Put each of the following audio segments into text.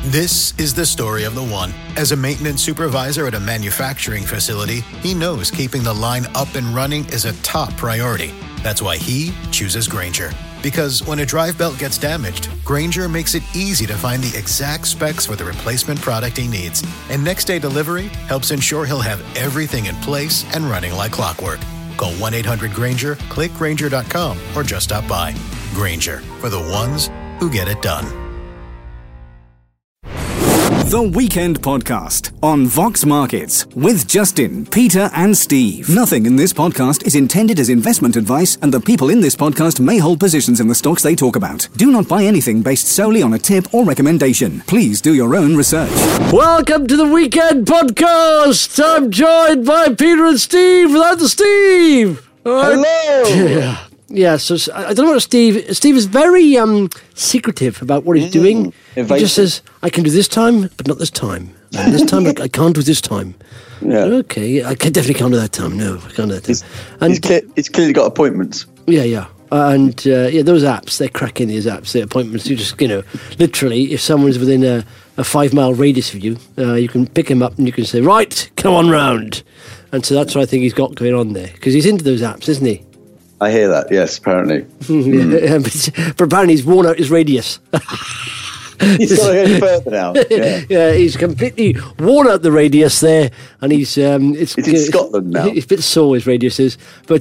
This is the story of the one. As a maintenance supervisor at a manufacturing facility, he knows keeping the line up and running is a top priority. That's why he chooses Grainger. Because when a drive belt gets damaged, Grainger makes it easy to find the exact specs for the replacement product he needs. And next day delivery helps ensure he'll have everything in place and running like clockwork. Call 1-800-GRAINGER, click Grainger.com, or just stop by. Grainger, for the ones who get it done. The Weekend Podcast on Vox Markets with Justin, Peter and Steve. Nothing in this podcast is intended as investment advice, and the people in this podcast may hold positions in the stocks they talk about. Do not buy anything based solely on a tip or recommendation. Please do your own research. Welcome to the Weekend Podcast. I'm joined by Peter and Steve without the Steve. Hello. Yeah, so I don't know what Steve is very secretive about what he's doing. He just says, I can do this time, but not this time. And this time, I can't do this time. Yeah. Okay, I definitely can't do that time. No, I can't do that time. He's clearly got appointments. Yeah. And those apps, they're cracking these apps, the appointments. You just, literally, if someone's within a 5-mile radius of you, you can pick him up and you can say, right, come on round. And so that's what I think he's got going on there. Because he's into those apps, isn't he? I hear that, yes, apparently. But apparently he's worn out his radius. He's got to go any further now. Yeah, he's completely worn out the radius there, and he's It's in Scotland now. It's a bit sore, his radius is, but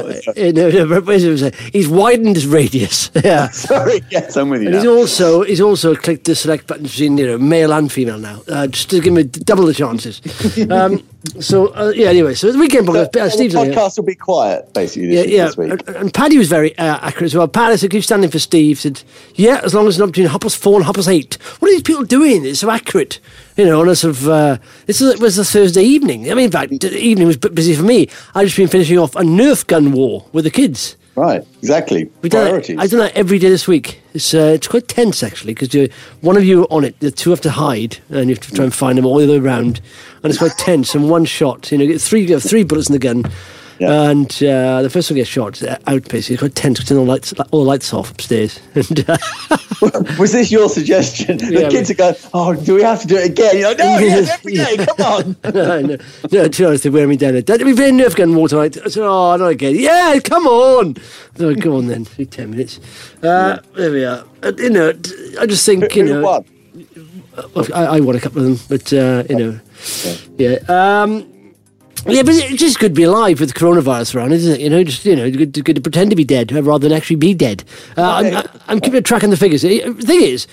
he's widened his radius. Yeah. Sorry, yes, I'm with you. And now. he's also clicked the select button between male and female now, just to give him double the chances. Anyway, so the Weekend Podcast. Steve's the podcast will be quiet basically this week. And Paddy was very accurate as well. Paddy said, "Keep standing for Steve." Said, "Yeah, as long as it's not between 4:30 and 8:30. What are these people doing? It's so accurate, on a sort of. This was a Thursday evening. I mean, in fact, the evening was a bit busy for me. I've just been finishing off a Nerf gun war with the kids. Right, exactly. Priorities. I've done that every day this week. It's quite tense actually, because one of you on it, the two have to hide, and you have to try and find them all the way around, and it's quite tense. And one shot, you get three bullets in the gun. Yeah. And the first one gets shot out, basically. It's quite tense, because all the lights off upstairs. And, was this your suggestion? The kids are going, oh, do we have to do it again? You're like, no, yes, every day, come on. No, to be honest, they wear me down. We've been Nerf gun war tonight. I said, oh, not again. Yeah, come on. So, go on then, 10 minutes. There we are. I just think, Who won? I won a couple of them, but, yeah. Yeah, but it's just good to be alive with the coronavirus around, isn't it? Just good to pretend to be dead rather than actually be dead. I'm keeping track on the figures. The thing is,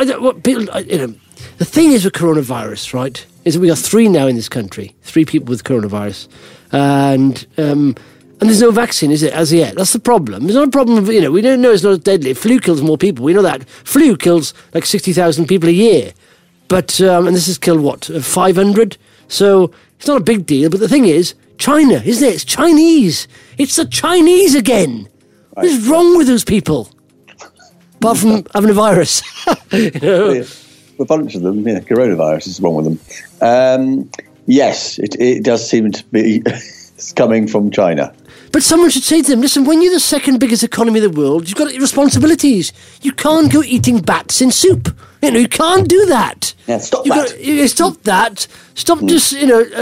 the thing is with coronavirus, right, is that we got 3 now in this country, 3 people with coronavirus, and there's no vaccine, is it, as yet? That's the problem. There's not a problem. We don't know it's not deadly. Flu kills more people. We know that. Flu kills like 60,000 people a year, but and this has killed 500. So it's not a big deal, but the thing is, China, isn't it? It's Chinese. It's the Chinese again. What is wrong with those people? Apart from having a virus. A bunch of them, coronavirus is wrong with them. Yes, it does seem to be coming from China. But someone should say to them, listen, when you're the second biggest economy in the world, you've got responsibilities. You can't go eating bats in soup. You can't do that. Yeah, stop that. Stop that. Stop just,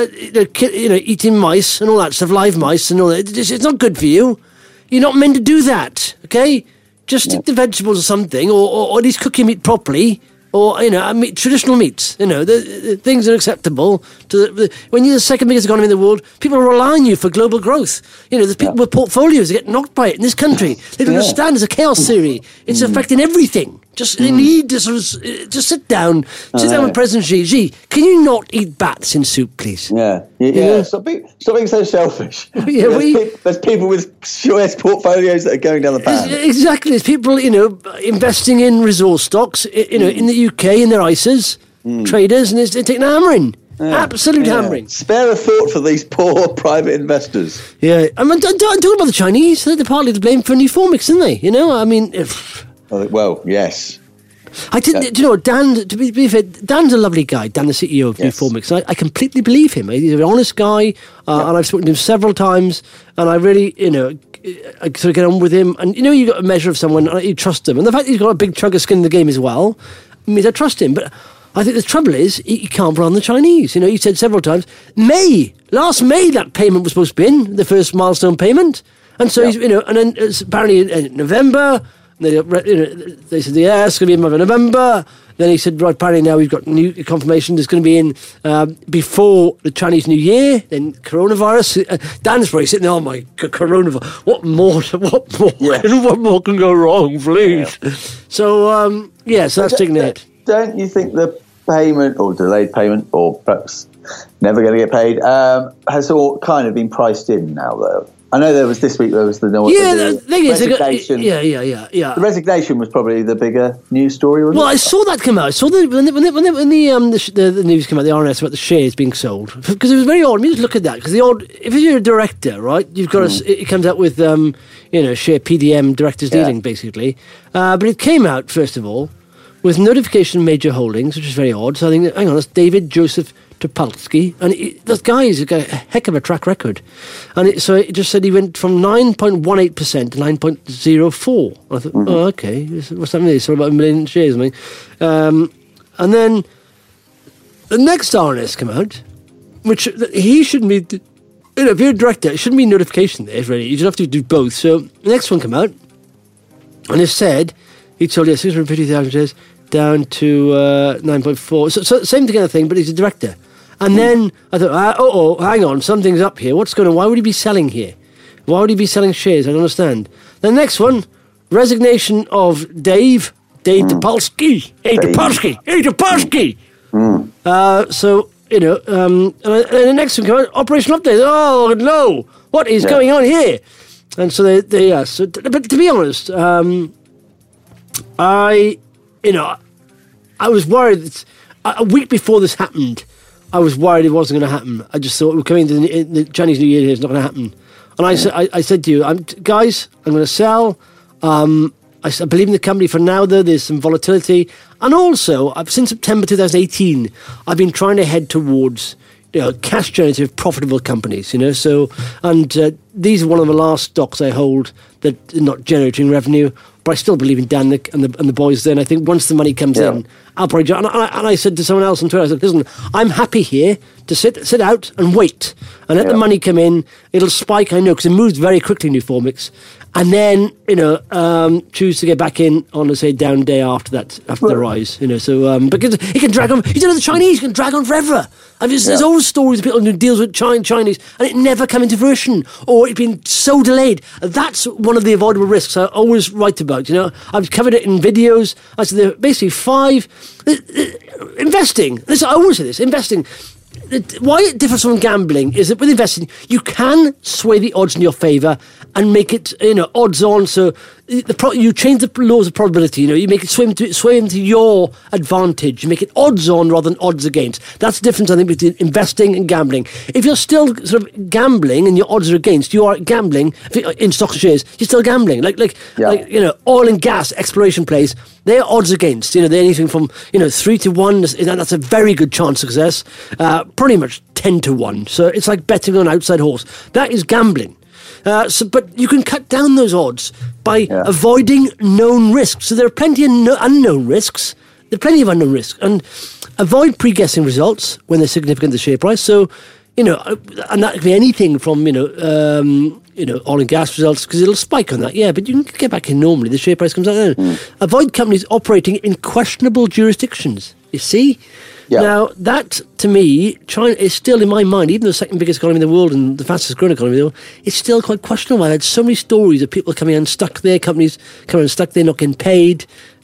eating mice and all that stuff, live mice and all that. It's not good for you. You're not meant to do that, okay? Just stick to vegetables or something, or at least cook your meat properly. Or, traditional meats, the things that are acceptable. When you're the second biggest economy in the world, people rely on you for global growth. There's people with portfolios that get knocked by it in this country. They don't understand it's a chaos theory. It's affecting everything. They need to just sit down with President Xi. Can you not eat bats in soup, please? Yeah. Stop being so selfish. There's people with US portfolios that are going down the pan. Exactly. There's people, investing in resource stocks, in the UK, in their ISAs, traders, and they're taking a hammering. Yeah. Absolute hammering. Spare a thought for these poor private investors. Yeah. I'm talking about the Chinese. They're partly to blame for Nuformix, isn't they? Well, yes. I didn't. Dan? To be fair, Dan's a lovely guy. Dan, the CEO of Nuformix. I completely believe him. He's an honest guy, and I've spoken to him several times. And I really, I sort of get on with him. And you got a measure of someone, you trust them. And the fact that he's got a big chunk of skin in the game as well means I trust him. But I think the trouble is he can't run the Chinese. He said several times, last May that payment was supposed to be in, the first milestone payment. And so, he's, and then apparently in November, they said, yeah, it's going to be in November. Then he said, right, apparently now we've got new confirmation it's going to be in before the Chinese New Year, then coronavirus. Dan's probably sitting there, oh my God, coronavirus, what more can go wrong, please? Yeah. So, so that's taking a hit. Don't you think the payment, or delayed payment, or perhaps never going to get paid, has all kind of been priced in now, though? I know there was the resignation. Yeah. The resignation was probably the bigger news story, wasn't it? Well, I saw that come out. I saw when the news came out, the RNS about the shares being sold, because it was very odd. I mean, just look at that, because if you're a director, right, you've got it comes out with share PDM, directors dealing, basically. But it came out first of all with notification of major holdings, which is very odd. So I think, hang on, that's David Joseph Topolsky, and this guy has got a heck of a track record. And so it just said he went from 9.18% to 9.04%. I thought, okay, what's that mean? So about 1 million shares, I mean. And then the next RNS came out, which he shouldn't be, if you're a director, it shouldn't be notification there, really. You just have to do both. So the next one came out, and it said he sold 650,000 shares down to 9.4. So same kind of thing, but he's a director. And then I thought, hang on, something's up here. What's going on? Why would he be selling here? Why would he be selling shares? I don't understand. The next one, resignation of Dave Topolsky. Topolsky. So, and the next one came out, operation update. Oh, no. What is going on here? And so they but to be honest, I was worried that a week before this happened, I was worried it wasn't going to happen. I just thought we're coming to the Chinese New Year here, it's not going to happen. And I said to you, guys, I'm going to sell. I believe in the company for now, though. There's some volatility. And also, since September 2018, I've been trying to head towards cash generative, profitable companies, So, and these are one of the last stocks I hold that are not generating revenue. But I still believe in Dan and the boys there. And I think once the money comes in, I'll probably... And I said to someone else on Twitter, I said, listen, I'm happy here to sit out and wait and let the money come in. It'll spike, I know, because it moves very quickly, Nuformix. And then, choose to get back in on, say, down day after that, after the rise, So, because it can drag on... the Chinese can drag on forever. There's old stories of people who deals with Chinese and it never come into fruition or it's been so delayed. That's one of the avoidable risks I always write about. I've covered it in videos. I said there are basically 5 investing. I always say this, investing. Why it differs from gambling is that with investing, you can sway the odds in your favour and make it, odds on. So you change the laws of probability. You make it sway into your advantage. You make it odds on rather than odds against. That's the difference, I think, between investing and gambling. If you're still sort of gambling and your odds are against, you are gambling in stocks and shares. You're still gambling, like oil and gas exploration plays. They're odds against. They're anything from 3 to 1. That's a very good chance of success. Pretty much 10 to 1. So it's like betting on an outside horse. That is gambling. But you can cut down those odds by avoiding known risks. So there are plenty of unknown risks. There are plenty of unknown risks. And avoid pre-guessing results when they're significant to the share price. So, and that could be anything from, oil and gas results, because it'll spike on that. Yeah, but you can get back in normally. The share price comes out. Avoid companies operating in questionable jurisdictions. You see? Yeah. Now, that, to me, China is still, in my mind, even the second biggest economy in the world and the fastest growing economy in the world, it's still quite questionable. I had so many stories of people coming unstuck there, companies coming unstuck there, not getting paid.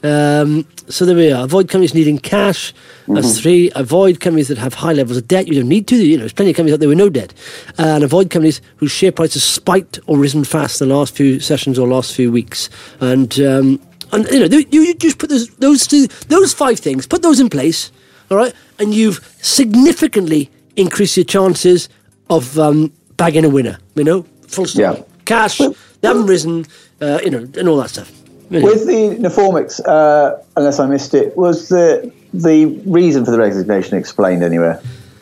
So there we are. Avoid companies needing cash. That's 3. Avoid companies that have high levels of debt. You don't need to. There's plenty of companies out there with no debt. And avoid companies whose share prices spiked or risen fast in the last few sessions or last few weeks. And you just put those 5 things, put those in place, all right, and you've significantly increased your chances of bagging a winner. Full stop. Yeah. Cash, they haven't risen, and all that stuff. With the Nuformix, unless I missed it, was the reason for the resignation explained anywhere?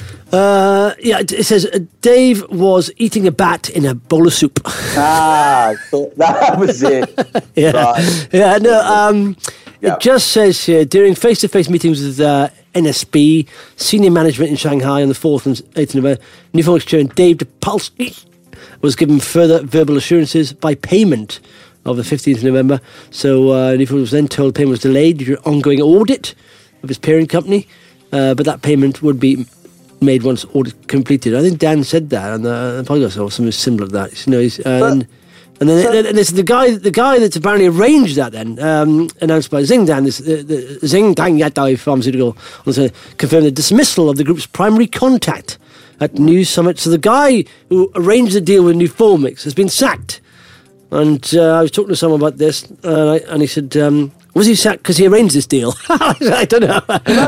It says Dave was eating a bat in a bowl of soup. I thought that was it. Right. It just says here, during face-to-face meetings with NSB, senior management in Shanghai on the 4th and 8th of November. Nuformix chairman Dave Dopalski was given further verbal assurances by payment of the 15th of November. So Nuformix was then told the payment was delayed due to an ongoing audit of his parent company, but that payment would be made once audit completed. I think Dan said that on the podcast or something similar to that. You know, and then there's the guy that's apparently arranged that then, announced by Xingdan, the Xingdan Yadai Pharmaceutical, confirmed the dismissal of the group's primary contact at News Summit. So the guy who arranged the deal with Nuformix has been sacked. And I was talking to someone about this, and he said, was he sacked because he arranged this deal? I don't know.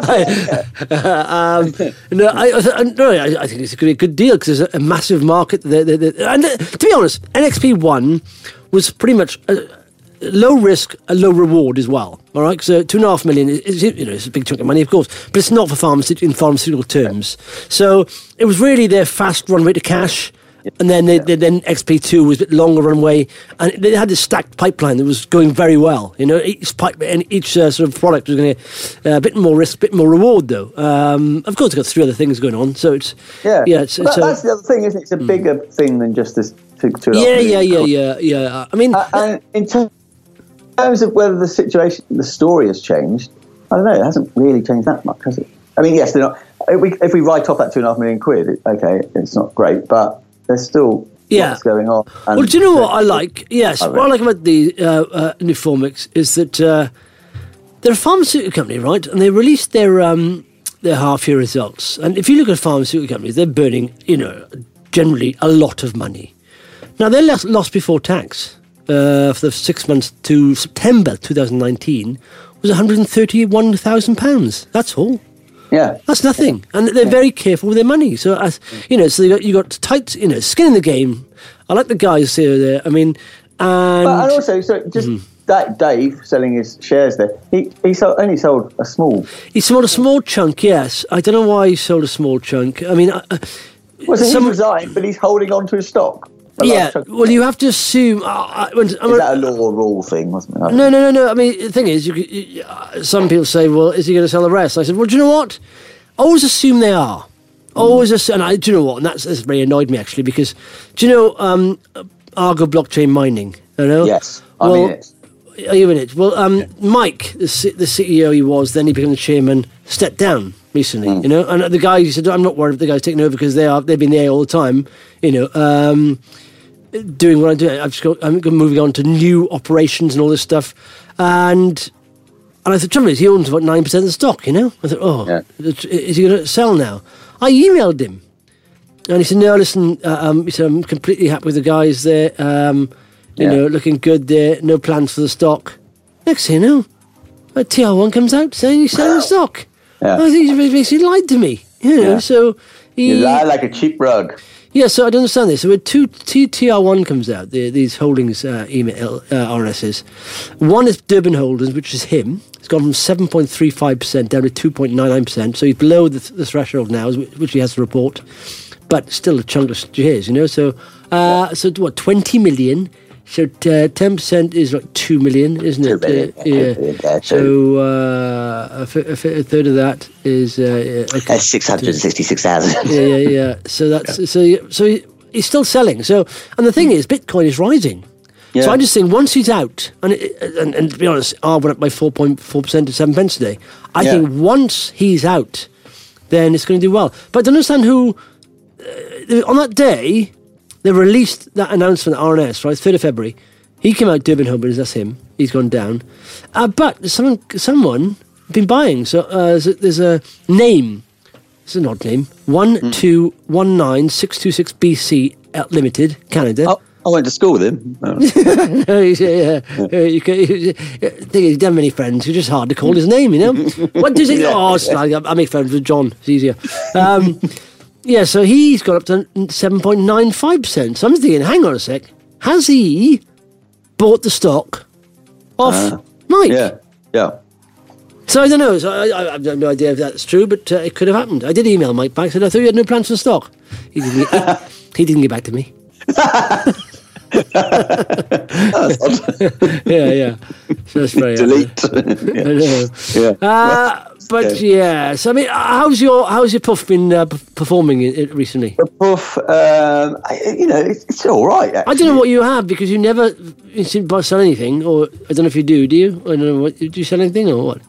I think it's going to be a good deal because there's a massive market there. And to be honest, NXP1 was pretty much low risk, a low reward as well. All right, so $2.5 million is it's a big chunk of money, of course, but it's not for in pharmaceutical terms. So it was really their fast runway to cash. And then then XP2 was a bit longer runway, and they had this stacked pipeline that was going very well. You know, each sort of product was going to a bit more risk, a bit more reward, though. Of course, it's got 3 other things going on, so it's that's the other thing, isn't it? It's a bigger thing than just this. Yeah. I mean, in terms of whether the story has changed, I don't know. It hasn't really changed that much, has it? I mean, yes, they're not. If we write off that £2.5 million, okay, it's not great, but there's still lots going on. Well, do you know what I like? Yes, what I like about the Nuformix is that they're a pharmaceutical company, right? And they released their half-year results. And if you look at pharmaceutical companies, they're burning, generally a lot of money. Now, their loss before tax for the 6 months to September 2019 was £131,000. That's all. Yeah, that's nothing, and they're very careful with their money. So, so you got tight, skin in the game. I like the guys here there. I mean, and also, that Dave selling his shares there, he only sold a small. He sold a small chunk. Yes, I don't know why he sold a small chunk. I mean, he's resigned, but he's holding on to his stock. Well, you have to assume. Is that a law or rule thing, wasn't it? No. I mean, the thing is, some people say, well, is he going to sell the rest? I said, well, do you know what? Always assume they are. Always assume. And do you know what? And that's very annoyed me, actually, because, do you know Argo blockchain mining? You know? Yes, I'm in it. Are you in it? Well, Mike, the CEO he was, then he became the chairman, stepped down recently, and the guy, he said, I'm not worried if the guy's taking over because they've been there all the time, doing what I do. I'm moving on to new operations and all this stuff, and I thought, trouble is, he owns about 9% of the stock. I thought, is he going to sell now? I emailed him, and he said, no, listen, he said, I'm completely happy with the guys there. Looking good there. No plans for the stock. Next thing you know, TR1 comes out saying he's selling the stock. Yeah. I think he basically lied to me. So you lie like a cheap rug. Yeah, so I don't understand this. So when TR1 comes out, these holdings email RNSs, one is Durban Holdings, which is him. It's gone from 7.35% down to 2.99%. So he's below the threshold now, which he has to report, but still a chunk of shares, So, so what? 20 million. So 10% is like 2 million, isn't it? 2 million. So a third of that is that's 666,000. Yeah. So that's so he's still selling. So, and the thing is, Bitcoin is rising. Yeah. So I just think once he's out, and to be honest, I went up by 4.4% to 7 pence today. I think once he's out, then it's going to do well. But I don't understand who on that day. They released that announcement at RNS, right, 3rd of February. He came out, Durban Holdings, that's him. He's gone down. But someone been buying. So there's a name. It's an odd name. 1219626BC Limited, Canada. Oh, I went to school with him. Oh. He's done many friends. It's just hard to call his name, What does it? I make friends with John. It's easier. Yeah, so he's got up to 7.95%. So I'm thinking, hang on a sec. Has he bought the stock off Mike? Yeah. So I don't know. So I have no idea if that's true, but it could have happened. I did email Mike back. Said, I thought you had no plans for the stock. He didn't get back to me. That's odd. Yeah. So that's very delete. But yes, I mean, how's your puff been performing recently? The puff, it's all right. Actually. I don't know what you have because you never seem to sell anything, or I don't know if you do. Do you? I don't know. Do you sell anything or what?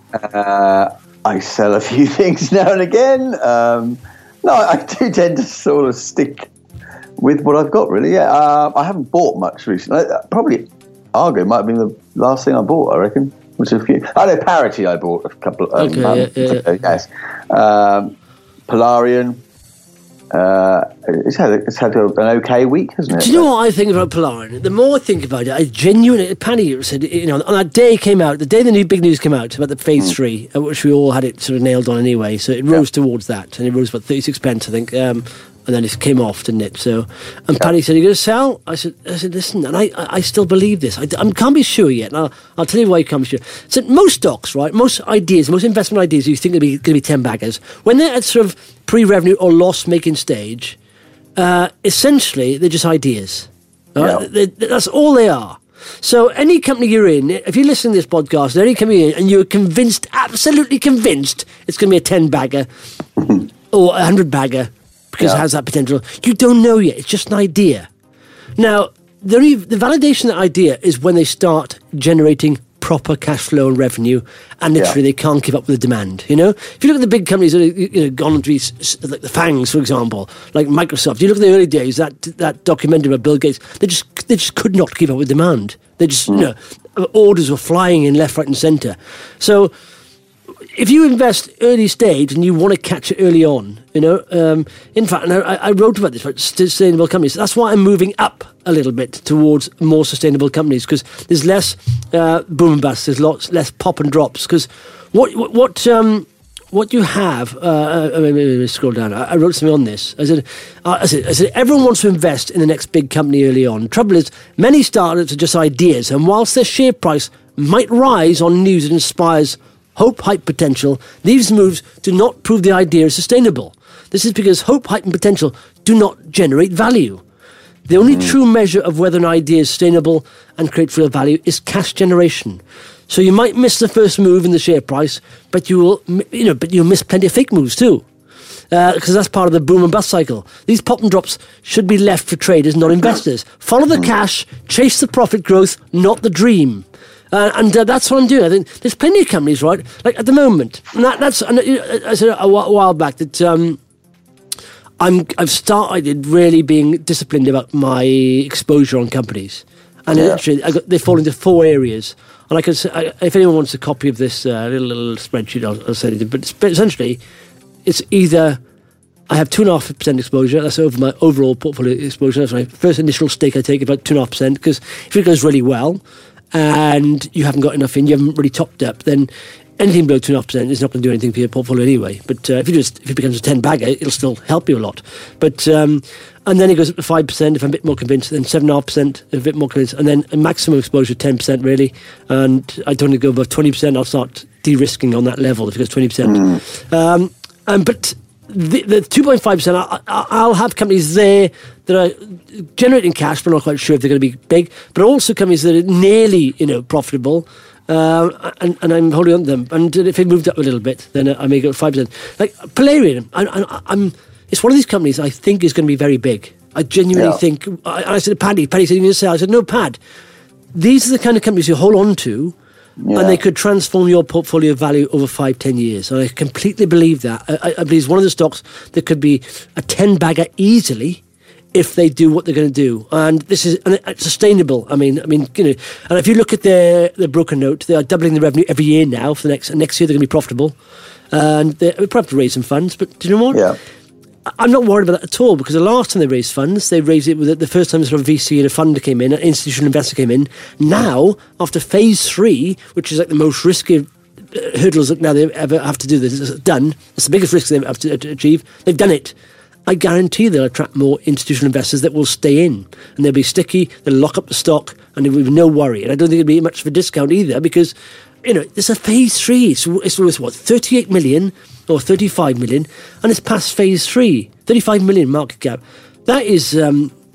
I sell a few things now and again. No, I do tend to sort of stick with what I've got, really. Yeah, I haven't bought much recently. Probably Argo might have been the last thing I bought, I reckon. Which is a few. I know Parity I bought a couple of yes. Polarian. It's had an okay week, hasn't it? Do you know what I think about Polarian? The more I think about it, I genuinely, Paddy said, on that day it came out, the day the new big news came out about the phase 3, which we all had it sort of nailed on anyway, so it rose towards that, and it rose about 36 pence, I think, and then it came off, didn't it? So, and Paddy said, "Are you going to sell?" I said, "Listen," and I still believe this. I can't be sure yet. And I'll tell you why you can't be sure. So most stocks, right, most ideas, most investment ideas, you think are going to be 10 baggers when they're at sort of pre-revenue or loss-making stage. Essentially, they're just ideas. Right? Yeah. That's all they are. So any company you're in, if you listen to this podcast, any company you're in, and you're convinced, absolutely convinced, it's going to be a 10 bagger or a 100 bagger. Because it has that potential. You don't know yet. It's just an idea. Now, the validation of that idea is when they start generating proper cash flow and revenue, and literally they can't keep up with the demand. You know, if you look at the big companies that have gone into these, like the FANGs, for example, like Microsoft. You look at the early days, that documentary about Bill Gates. They just could not keep up with demand. They just orders were flying in left, right, and centre. So, if you invest early stage and you want to catch it early on, in fact, and I wrote about this, about sustainable companies. That's why I'm moving up a little bit towards more sustainable companies, because there's less boom and bust, there's lots less pop and drops. Because what you have, let me scroll down. I wrote something on this. I said, everyone wants to invest in the next big company early on. Trouble is, many startups are just ideas, and whilst their share price might rise on news that inspires hope, hype, potential, these moves do not prove the idea is sustainable. This is because hope, hype, and potential do not generate value. The only true measure of whether an idea is sustainable and create real value is cash generation. So you might miss the first move in the share price, but you'll miss plenty of fake moves too, because that's part of the boom and bust cycle. These pop and drops should be left for traders, not investors. Follow the cash, chase the profit growth, not the dream. And that's what I'm doing. I think there's plenty of companies, right? Like at the moment, and I said a while back that I've started really being disciplined about my exposure on companies, and literally they fall into 4 areas. And I can say, if anyone wants a copy of this little spreadsheet, I'll send it. But essentially, it's either I have 2.5% exposure. That's over my overall portfolio exposure. That's my first initial stake I take, about 2.5%. Because if it goes really well, and you haven't got enough in, you haven't really topped up, then anything below 2.5% is not going to do anything for your portfolio anyway. But if it becomes a 10 bagger, it'll still help you a lot. But and then it goes up to 5% if I'm a bit more convinced, then 7.5% if I'm a bit more convinced, and then a maximum exposure 10% really. And I don't want to go above 20%. I'll start de-risking on that level if it goes 20%. But the 2.5%, I'll have companies there that are generating cash, but I'm not quite sure if they're going to be big. But also companies that are nearly, profitable, and I'm holding on to them. And if it moved up a little bit, then I may go 5%. Like Polarian, it's one of these companies I think is going to be very big. I genuinely think. I said to Paddy said, "You're going to sell?" I said, "No, Pad. These are the kind of companies you hold on to." Yeah. And they could transform your portfolio value over 5-10 years. And I completely believe that. I believe it's one of the stocks that could be a 10 bagger easily if they do what they're going to do. And this is sustainable. I mean, and if you look at their broker note, they are doubling the revenue every year now. For the next year, they're going to be profitable, and they're probably have to raise some funds. But do you know what? Yeah. I'm not worried about that at all, because the last time they raised funds, they raised it with the first time sort of VC and a fund came in, an institutional investor came in. Now, after phase 3, which is like the most risky hurdles that now they ever have to do this, is done. It's the biggest risk they have to achieve. They've done it. I guarantee they'll attract more institutional investors that will stay in, and they'll be sticky, they'll lock up the stock, and there will be no worry. And I don't think it'll be much of a discount either, because, it's a phase 3. It's worth, 38 million or 35 million, and it's past phase 3. 35 million market cap. That is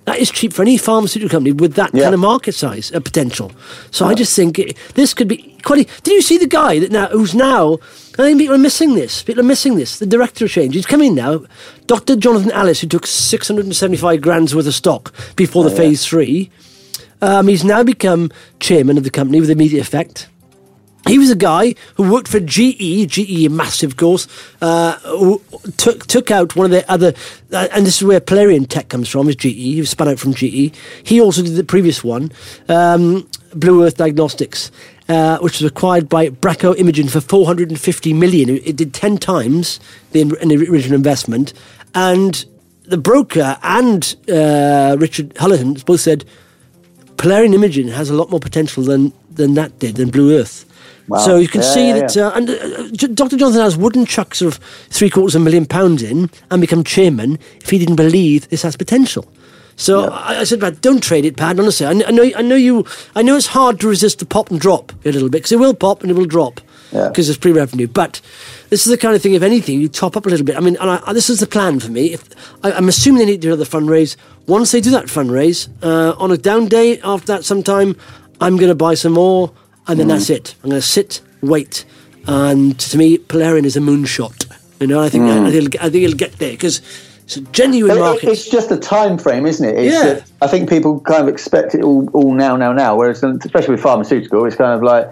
That is cheap for any pharmaceutical company with that kind of market size potential. So I just think this could be quite. Did you see the guy who's now? I think people are missing this. The director change. He's coming now. Dr. Jonathan Alice, who took 675 grand's worth of stock before the phase 3. He's now become chairman of the company with immediate effect. He was a guy who worked for GE, massive, of course, who took out one of their other, and this is where Polarian Tech comes from, is GE. He was spun out from GE. He also did the previous one, Blue Earth Diagnostics, which was acquired by Bracco Imaging for $450 million. It did 10 times the original investment. And the broker and Richard Hullihan both said Polarian Imaging has a lot more potential than that did, than Blue Earth. Wow. So you can see that Dr. Jonathan Alice wouldn't chuck sort of £750,000 in and become chairman if he didn't believe this has potential. So I said, Pat, don't trade it, Pat. Honestly, I know it's hard to resist the pop and drop a little bit, because it will pop and it will drop because it's pre-revenue. But this is the kind of thing, if anything, you top up a little bit. I mean, this is the plan for me. I'm assuming they need to do another fundraise. Once they do that fundraise, on a down day after that sometime, I'm going to buy some more. And then that's it. I'm going to sit, wait, and to me, Polarian is a moonshot. You know, I think it'll get there because it's a genuine market. It's just a time frame, isn't it? I think people kind of expect it all now. Whereas, especially with pharmaceutical, it's kind of like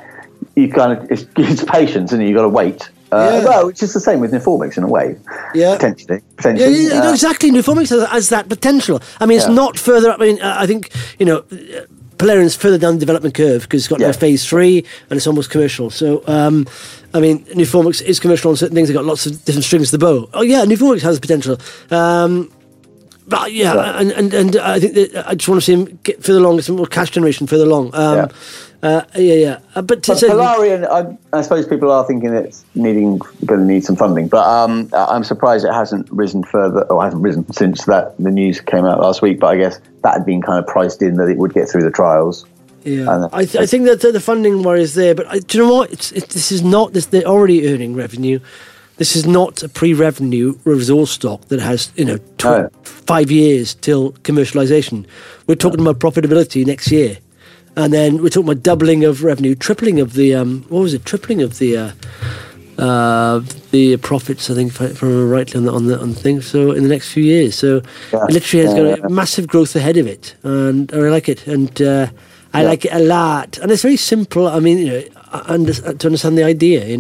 it's patience, and you've got to wait. Well, it's just the same with Nuformix in a way. Potentially. Yeah, exactly. Nuformix has that potential. I mean, it's not further up. I mean, I think Polarian's further down the development curve because it's got no phase 3 and it's almost commercial. So, I mean, Nuformix is commercial on certain things. They've got lots of different strings to the bow. Oh, yeah, Nuformix has potential. But and I think that I just want to see him get further along, some more cash generation further along. But Polarian, I suppose people are thinking it's going to need some funding. But I'm surprised it hasn't risen further, or hasn't risen since the news came out last week. But I guess that had been kind of priced in that it would get through the trials. Yeah, I think that the funding worry is there. But do you know what? This is not this. They're already earning revenue. This is not a pre-revenue resource stock that has 5 years till commercialisation. We're talking about profitability next year. And then we're talking about doubling of revenue, tripling of the tripling of the profits. I think, if I remember rightly on the thing. So in the next few years, so it literally has got a massive growth ahead of it, and I like it, and I like it a lot. And it's very simple. I mean, to understand the idea,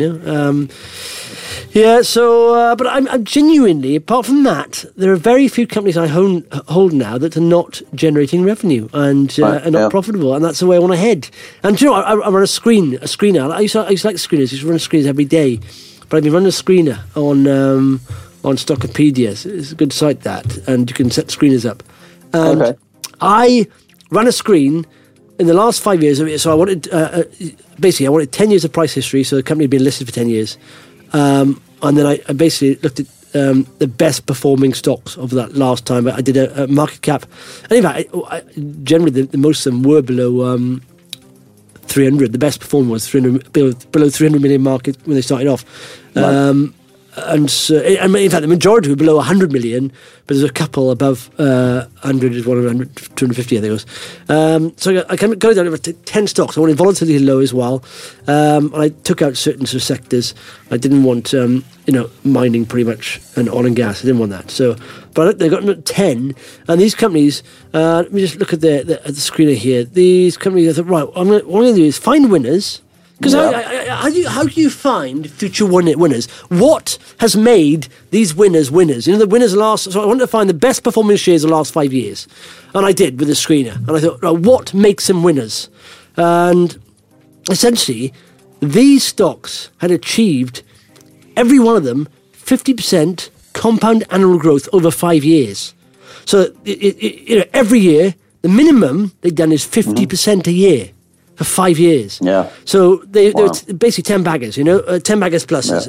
but I'm genuinely, apart from that, there are very few companies I hold now that are not generating revenue and are not profitable, and that's the way I want to head. And I run a screener. I used to like screeners. I used to run screeners every day, but I've been running a screener on Stockopedia. It's a good site, that, and you can set screeners up. And I ran a screen in the last 5 years. So I wanted I wanted 10 years of price history. So the company had been listed for 10 years. And then I basically looked at the best performing stocks over that last time. I did a market cap. And in fact, generally, the most of them were below 300. The best performer was 300, below 300 million market when they started off. And in fact, the majority were below 100 million, but there's a couple above 100, 100, 250, I think it was. So I can go down over 10 stocks. I wanted volatility low as well. And I took out certain sort of sectors. I didn't want, mining pretty much and oil and gas. I didn't want that. So, but they got 10. And these companies, let me just look at the screener here. These companies, I thought, right, what I'm going to do is find winners. Because how do you find future winners? What has made these winners winners? The winners so I wanted to find the best performing shares of the last 5 years. And I did with the screener. And I thought, what makes them winners? And essentially, these stocks had achieved, every one of them, 50% compound annual growth over 5 years. So every year, the minimum they've done is 50% a year. For 5 years. Yeah. So they were basically 10 baggers, 10 baggers pluses.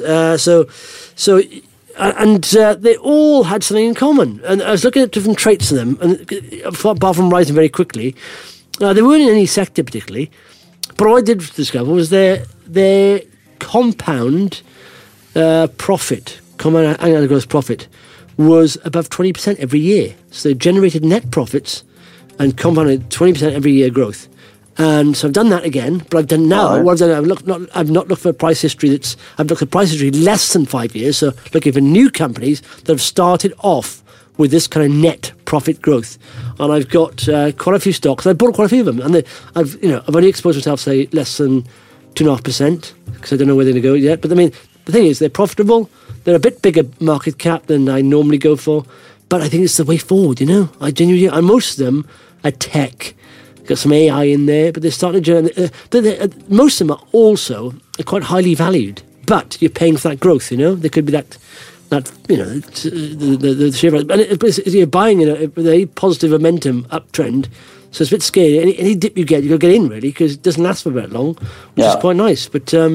Yeah. They all had something in common. And I was looking at different traits of them, and apart from rising very quickly, they weren't in any sector particularly. But what I did discover was their compound annual gross profit was above 20% every year. So they generated net profits and compounded 20% every year growth. And so I've done that again, but I've done now. Right. What I've done, I've not looked for price history I've looked at price history less than 5 years. So looking for new companies that have started off with this kind of net profit growth. And I've got quite a few stocks. I bought quite a few of them, and I've only exposed myself, say, less than 2.5% because I don't know where they're going to go yet. But I mean, the thing is, they're profitable. They're a bit bigger market cap than I normally go for, but I think it's the way forward. I genuinely, and most of them are tech. Got some AI in there, but they're starting to. Most of them are also quite highly valued, but you're paying for that growth. There could be that the share price, and you're buying in a positive momentum uptrend. So it's a bit scary. Any dip you get, you got to get in really, because it doesn't last for very long, which is quite nice. But so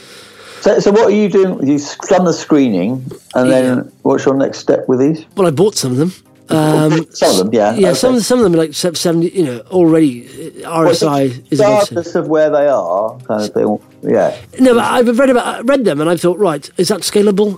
what are you doing? You've done the screening, and then what's your next step with these? Well, I bought some of them. Some of them, yeah. Yeah, okay. some of them are like 70. Already RSI is regardless of where they are, kind of thing. Yeah. No, but I've read them, and I thought, right, is that scalable?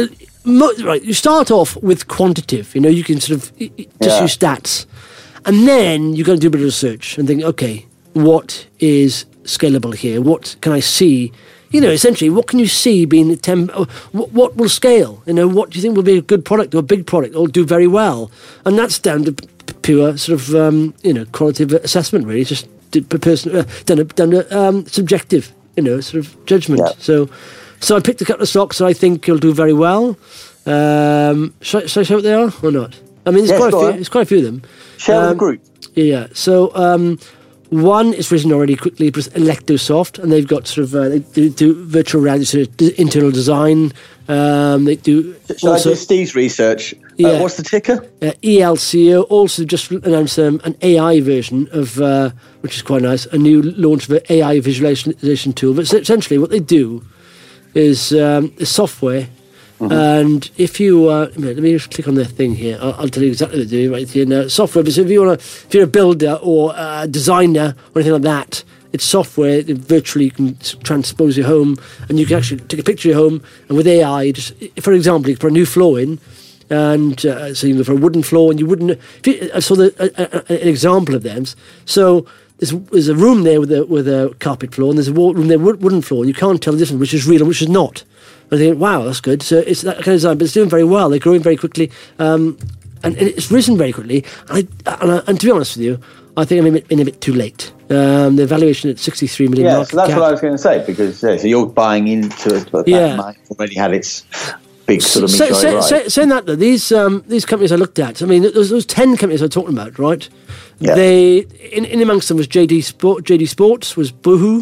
Right, you start off with quantitative. You can sort of just use stats, and then you've got to do a bit of research and think, okay, what is scalable here? What can I see? Essentially, what can you see being what will scale? What do you think will be a good product or a big product or do very well? And that's down to pure sort of qualitative assessment, really. It's just done subjective, sort of judgment. Yeah. So I picked a couple of stocks that I think will do very well. Should I say what they are or not? I mean, there's quite a few of them. Share with the group. Yeah. So. One is risen already quickly, Electosoft, and they've got sort of they do virtual reality sort of internal design. They do. So I do Steve's research. Yeah. What's the ticker? ELCO also just announced an AI version of, which is quite nice, a new launch of an AI visualization tool. But essentially, what they do is software. Mm-hmm. And if you, let me just click on their thing here. I'll tell you exactly what they're doing right here now. Software, but so if you're a builder or a designer or anything like that, it's software that virtually you can transpose your home, and you can actually take a picture of your home, and with AI, just for example, you can put a new floor in, and so you can go for a wooden floor, and you wouldn't. I saw an example of them. So there's a room there with a carpet floor, and there's a room there with wooden floor, and you can't tell the difference which is real and which is not. I think, wow, that's good. So it's that kind of design, but it's doing very well. They're growing very quickly, and it's risen very quickly. And to be honest with you, I think I'm in a bit too late. The valuation at 63 million. Yeah, so that's what I was going to say, because so you're buying into it, but that might already had its big sort of meteoric rise. Saying that though, these companies I looked at, I mean, those 10 companies I was talking about, right? Yeah. They in amongst them was JD Sports, was Boohoo.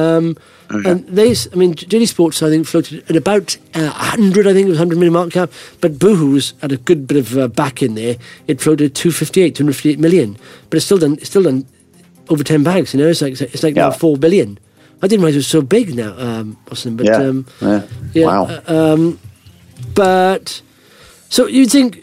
And JD Sports, I think, floated at about 100. I think it was 100 million market cap. But Boohoo's had a good bit of back in there. It floated at 258 million. But it's still done over 10 bags. It's like now 4 billion. I didn't realize it was so big now, Austin. But wow. But so you'd think.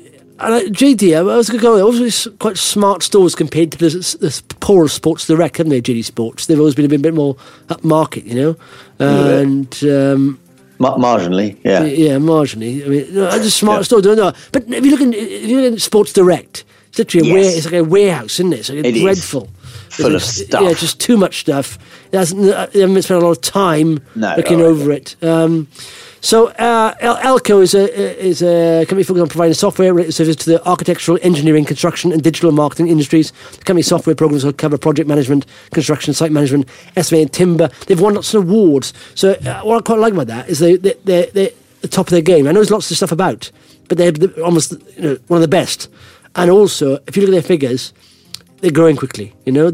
JD, I was going to go. Also, quite smart stores compared to the poorer Sports Direct, haven't they? JD Sports. They've always been a bit more upmarket, and marginally, yeah, marginally. I mean, just smart store, don't know. But if you look at Sports Direct, it's literally it's like a warehouse, isn't it? It's like it dreadful. Full of stuff. Yeah, just too much stuff. They haven't spent a lot of time looking over it. So Elco is a company focused on providing software services to the architectural, engineering, construction, and digital marketing industries. The company's software programs will cover project management, construction, site management, estimating, timber. They've won lots of awards. So what I quite like about that is they're the top of their game. I know there's lots of stuff about, but they're almost one of the best. And also, if you look at their figures, they're growing quickly.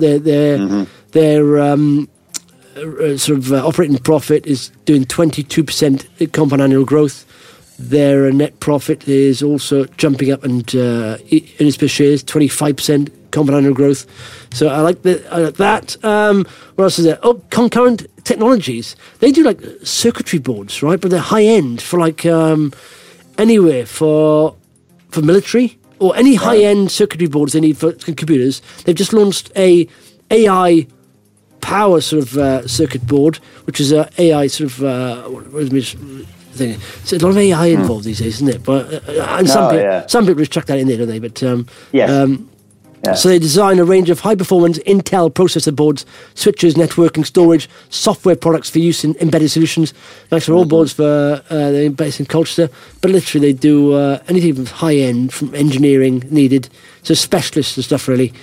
They're sort of operating profit is doing 22% compound annual growth. Their net profit is also jumping up, and earnings per share is 25% compound annual growth. So I like that. What else is there? Oh, Concurrent Technologies. They do like circuitry boards, right? But they're high end for like anywhere for military or any high end circuitry boards they need for computers. They've just launched a AI power sort of circuit board, which is a AI sort of thing. So a lot of AI involved these days, isn't it? But and some people just chuck that in there, don't they? But yes. Yeah. So they design a range of high-performance Intel processor boards, switches, networking, storage, software products for use in embedded solutions. Actually, all boards for they're based in Colchester, but literally they do anything from high-end, from engineering needed, so specialists and stuff really.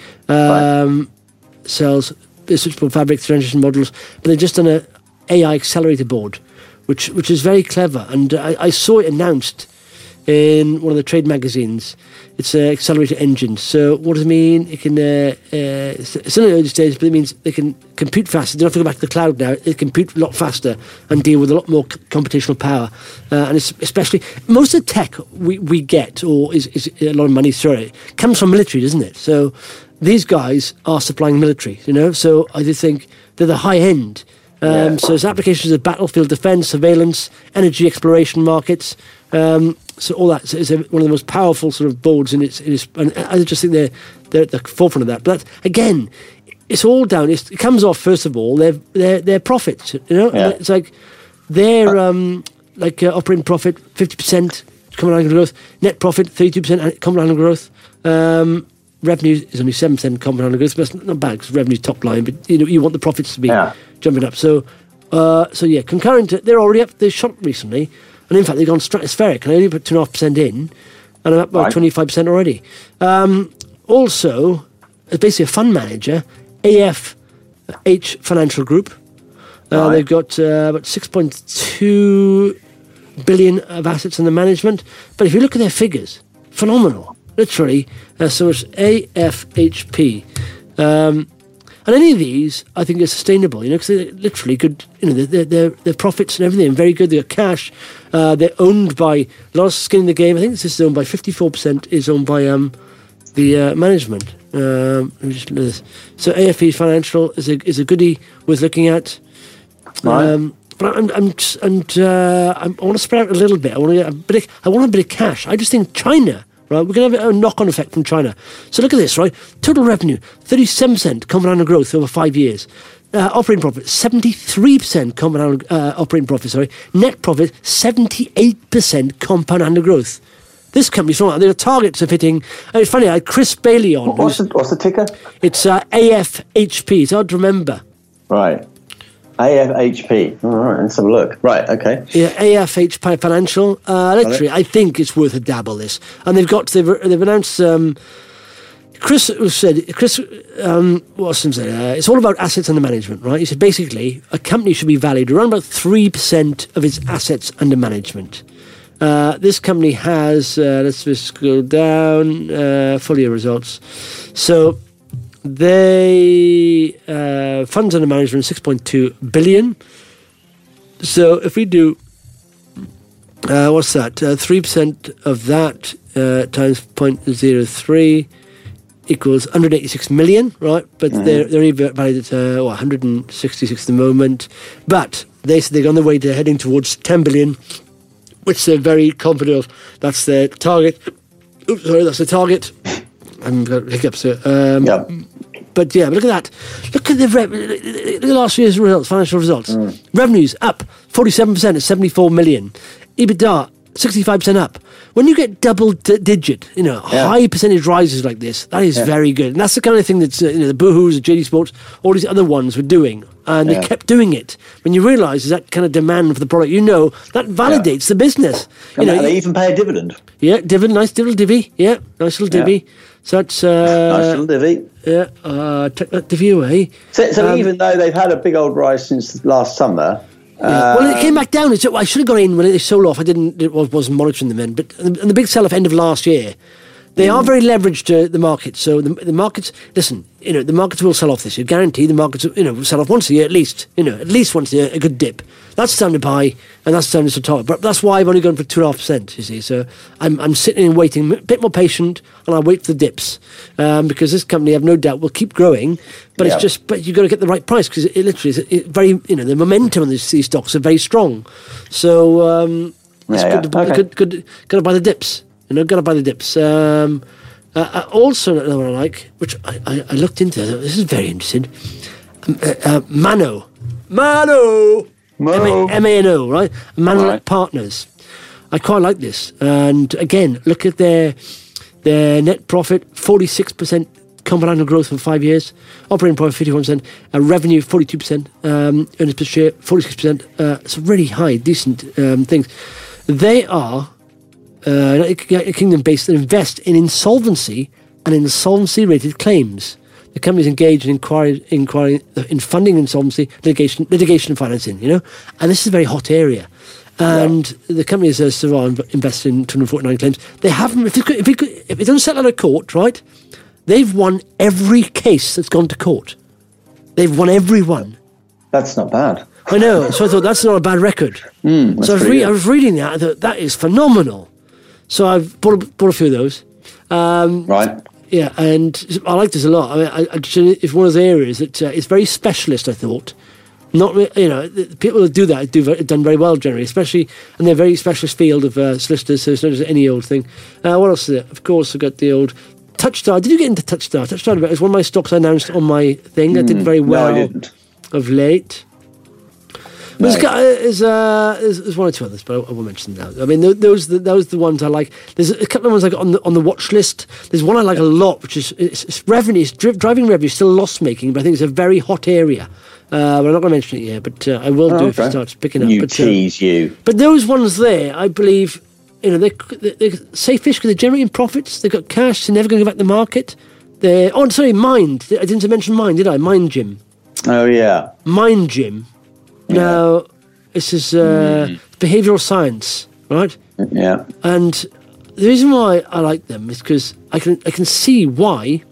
Sells switchboard fabric, transition modules, but they've just done a AI accelerator board, which is very clever, and I saw it announced in one of the trade magazines. It's an accelerator engine. So what does it mean? It can it's in the early stage, but it means they can compute faster. They don't have to go back to the cloud now. They compute a lot faster and deal with a lot more computational power. And it's especially most of the tech we get, or is a lot of money through it, comes from military, doesn't it? So these guys are supplying military, So I do think they're the high end. So it's applications of battlefield defense, surveillance, energy exploration markets. So all that is one of the most powerful sort of boards in its. And I just think they're at the forefront of that. But again, it's all down. It comes off first of all their profits. Yeah. It's like their operating profit 50% compound annual growth, net profit 32% compound annual growth. Revenue is only 7% compound annual growth. But that's not bad because revenue's top line. But you want the profits to be jumping up. So concurrent. They're already up. They shot recently. And in fact, they've gone stratospheric. And I only put 2.5% in, and I'm up by 25% already. Also, as basically a fund manager, AFH Financial Group. They've got about 6.2 billion of assets under management. But if you look at their figures, phenomenal, literally. So it's AFHP. And any of these, I think, are sustainable, because they're literally good. Their profits and everything are very good. They've got cash. They're owned by a lot of skin in the game. I think this is owned by 54%. Is owned by the management. Let me just look at this. So AFE Financial is a goodie worth looking at. Right. But I want to spread out a little bit. I want a bit of cash. I just think China. Right, we're going to have a knock-on effect from China. So look at this, right? Total revenue, 37% compound annual growth over 5 years. Operating profit, 73% compound annual operating profit, Net profit, 78% compound annual growth. This company's from their targets of hitting. It's funny, I had Chris Bailey on. What's the ticker? It's AFHP. It's hard to remember. Right. AFHP. All right, let's have a look. Right, okay. Yeah, AFH Financial. Literally, I think it's worth a dabble. This, and they've announced. Chris said. It's all about assets under management, right? He said basically a company should be valued around about 3% of its assets under management. This company has. Let's just go down. Full year results. So. They funds under management 6.2 billion. So if we do what's that? 3% of that times 0.03 equals 186 million, right? But they're only valued at 166 at the moment. But they said they're on their way to heading towards 10 billion, which they're very confident of. That's their target. Oops, sorry, that's the target. I've got hiccups here. But look at that. Look at the last year's results, financial results. Revenues up 47% at 74 million. EBITDA 65% up. When you get double digit, high percentage rises like this, that is very good. And that's the kind of thing that's the Boohoo's, the JD Sports, all these other ones were doing. And they kept doing it. When you realise there's that kind of demand for the product, that validates the business. They even pay a dividend. Yeah, dividend, nice little divvy. Yeah, nice little divvy. So that's nice little divvy. Yeah, take that divvy away. So even though they've had a big old rise since last summer. Well, it came back down. I should have gone in when they sold off. Wasn't monitoring them then. But the big sell-off end of last year, they are very leveraged to the market. So the markets, listen, the markets will sell off this year. Guarantee the markets, will sell off once a year at least. At least once a year, a good dip. That's the time to buy, and that's the time to target. But that's why I've only gone for 2.5%. You see, so I'm sitting and waiting, a bit more patient, and I'll wait for the dips because this company, I have no doubt, will keep growing. But but you've got to get the right price because it literally is very, the momentum on these stocks are very strong. So it's good to buy the dips. Got to buy the dips. Also, another one I like, which I looked into. This is very interesting. Mano. MANO, right? Manolete Partners. I quite like this. And again, look at their net profit, 46% compound annual growth for 5 years. Operating profit 51%, revenue 42%, earnings per share 46%. So really high, decent things. They are a kingdom-based that invest in insolvency and insolvency-related claims. The company is engaged in inquiry in funding insolvency, litigation and financing, And this is a very hot area. And the company has invested in 249 claims. They haven't, if it doesn't settle out of court, right, they've won every case that's gone to court. They've won every one. That's not bad. I know. So I thought that's not a bad record. So I was reading that. I thought that is phenomenal. So I've bought a few of those. Right. Yeah, and I like this a lot. I it's one of those areas that it's very specialist, I thought. Not, the people that do that have done very well generally, especially, and they're a very specialist field of solicitors, so it's not just any old thing. What else is it? Of course, I've got the old Touchstar. Did you get into Touchstar? Touchstar is one of my stocks I announced on my thing. I did very well of late. No. There's one or two others, but I won't mention them now. I mean, those are the ones I like. There's a couple of ones I got on the watch list. There's one I like a lot, which is it's revenue. It's driving revenue, still loss making, but I think it's a very hot area. I'm not going to mention it yet, but I will do if it starts picking up. Tease you. But those ones there, I believe, they're safe-ish because they're generating profits. They've got cash. They're never going to go back to the market. Mind. I didn't mention Mind, did I? Mind Gym. Oh, yeah. Mind Gym. Yeah. Now, this is behavioural science, right? Yeah. And the reason why I like them is because I can see why.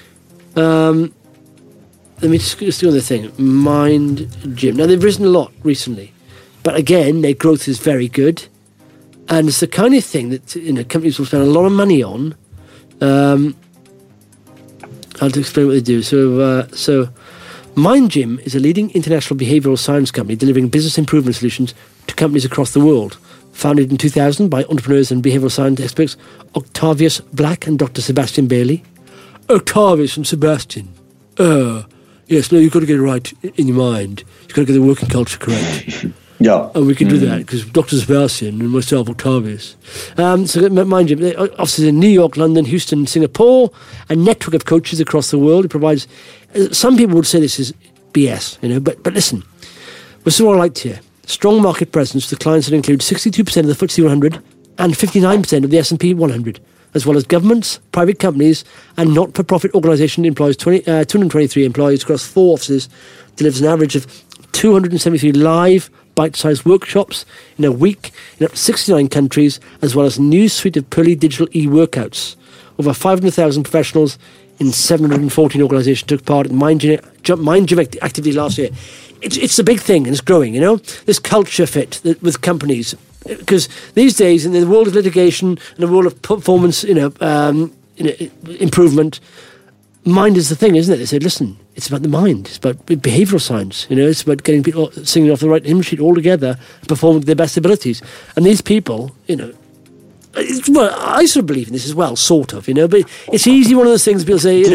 Let me just do the thing. Mind Gym. Now, they've risen a lot recently. But again, their growth is very good. And it's the kind of thing that companies will spend a lot of money on. I'll explain what they do. So Mind Gym is a leading international behavioural science company delivering business improvement solutions to companies across the world. Founded in 2000 by entrepreneurs and behavioural science experts Octavius Black and Dr. Sebastian Bailey. Octavius and Sebastian. Yes, no, you've got to get it right in your mind. You've got to get the working culture correct. Yeah. And we can do that because Dr. Sebastian and myself, Octavius. So Mind Gym, offices in New York, London, Houston, Singapore, a network of coaches across the world. It provides, some people would say this is BS, but listen, this is what I liked here. Strong market presence with clients that include 62% of the FTSE 100 and 59% of the S&P 100, as well as governments, private companies, and not-for-profit organisation employs 223 employees across 4 offices, delivers an average of 273 live, bite-sized workshops in a week in up to 69 countries, as well as a new suite of purely digital e-workouts. Over 500,000 professionals in 714 organisations took part in Mind Gym activity last year. It's a big thing and it's growing, this culture fit with companies. Because these days, in the world of litigation and the world of performance, improvement, mind is the thing, isn't it? They said, listen, it's about the mind. It's about behavioural science. It's about getting people singing off the right hymn sheet all together and performing to their best abilities. And these people, well, I sort of believe in this as well, sort of, but it's easy. One of those things people say,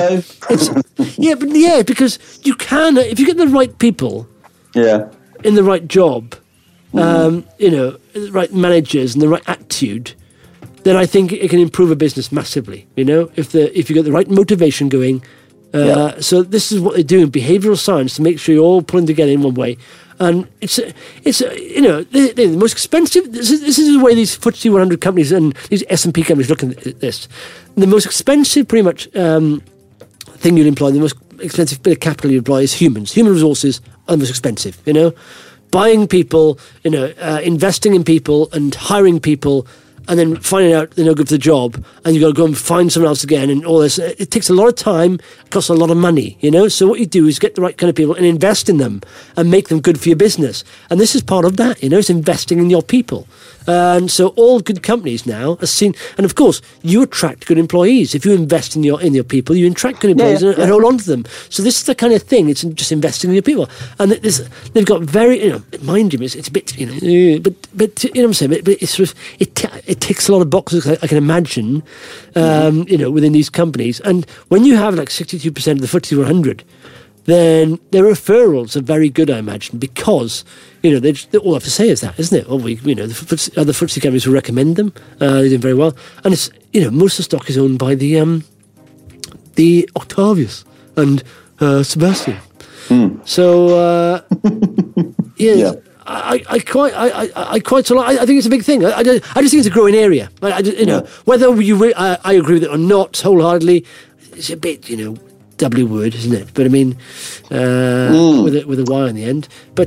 because you can, if you get the right people, in the right job. The right managers and the right attitude, then I think it can improve a business massively. If you get the right motivation going. So this is what they do in behavioural science to make sure you're all pulling together in one way. And it's they're the most expensive. This is the way these FTSE 100 companies and these S&P companies look at this. The most expensive, pretty much, thing you'll employ, the most expensive bit of capital you employ is humans. Human resources are the most expensive. Buying people, investing in people and hiring people and then finding out they're no good for the job and you've got to go and find someone else again and all this. It takes a lot of time, it costs a lot of money, So what you do is get the right kind of people and invest in them and make them good for your business. And this is part of that, it's investing in your people. And so all good companies now are seen, and of course, you attract good employees. If you invest in your people, you attract good employees and hold on to them. So this is the kind of thing. It's just investing in your people, and they've got very, Mind Gym. It's a bit, but what I'm saying. But it's sort of it ticks a lot of boxes. I can imagine, within these companies. And when you have like 62% of the FTSE 100. Then their referrals are very good, I imagine, because they all they have to say is that, isn't it? Well, the other FTSE companies will recommend them. They're doing very well, and it's most of the stock is owned by the the Octavius and Sebastian. So yeah. I quite so like. I think it's a big thing. I just think it's a growing area. Whether I agree with it or not wholeheartedly, it's a bit W word, isn't it? But I mean, with a Y on the end. But